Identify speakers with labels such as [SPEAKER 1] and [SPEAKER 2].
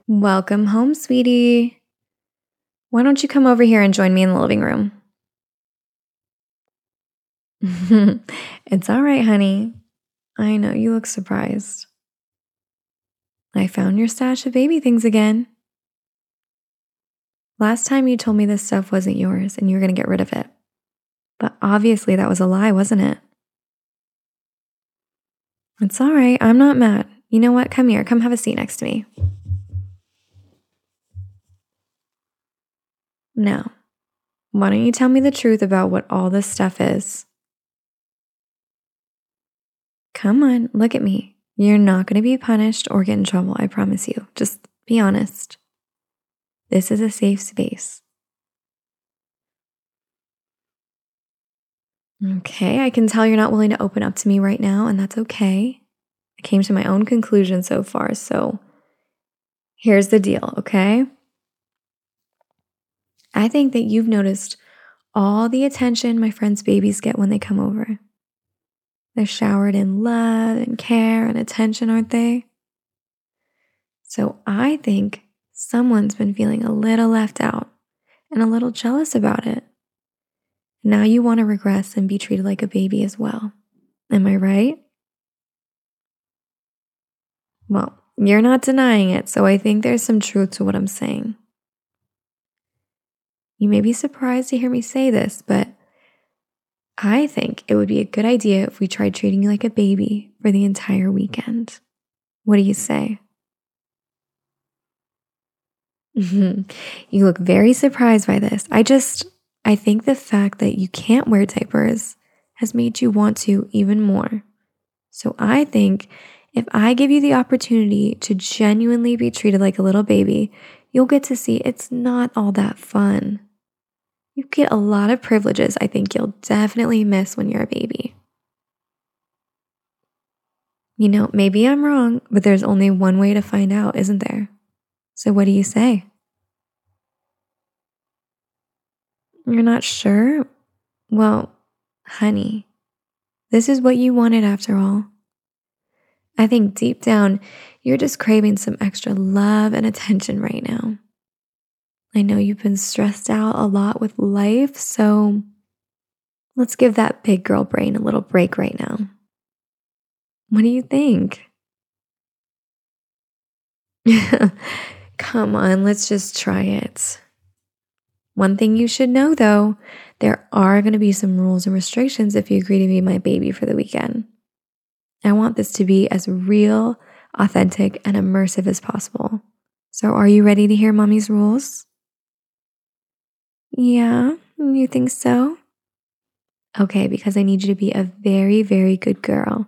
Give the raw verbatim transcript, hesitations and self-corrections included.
[SPEAKER 1] Welcome home, sweetie. Why don't you come over here and join me in the living room? It's all right, honey. I know you look surprised. I found your stash of baby things again. Last time you told me this stuff wasn't yours and you were going to get rid of it. But obviously that was a lie, wasn't it? It's all right. I'm not mad. You know what? Come here. Come have a seat next to me. Now, why don't you tell me the truth about what all this stuff is? Come on, look at me. You're not going to be punished or get in trouble, I promise you. Just be honest. This is a safe space. Okay, I can tell you're not willing to open up to me right now, and that's okay. I came to my own conclusion so far, so here's the deal, okay? I think that you've noticed all the attention my friends' babies get when they come over. They're showered in love and care and attention, aren't they? So I think someone's been feeling a little left out and a little jealous about it. Now you want to regress and be treated like a baby as well. Am I right? Well, you're not denying it, so I think there's some truth to what I'm saying. You may be surprised to hear me say this, but I think it would be a good idea if we tried treating you like a baby for the entire weekend. What do you say? You look very surprised by this. I just, I think the fact that you can't wear diapers has made you want to even more. So I think if I give you the opportunity to genuinely be treated like a little baby, you'll get to see it's not all that fun. You get a lot of privileges I think you'll definitely miss when you're a baby. You know, maybe I'm wrong, but there's only one way to find out, isn't there? So what do you say? You're not sure? Well, honey, this is what you wanted after all. I think deep down, you're just craving some extra love and attention right now. I know you've been stressed out a lot with life, so let's give that big girl brain a little break right now. What do you think? Come on, let's just try it. One thing you should know though, there are going to be some rules and restrictions if you agree to be my baby for the weekend. I want this to be as real, authentic, and immersive as possible. So are you ready to hear mommy's rules? Yeah, you think so? Okay, because I need you to be a very, very good girl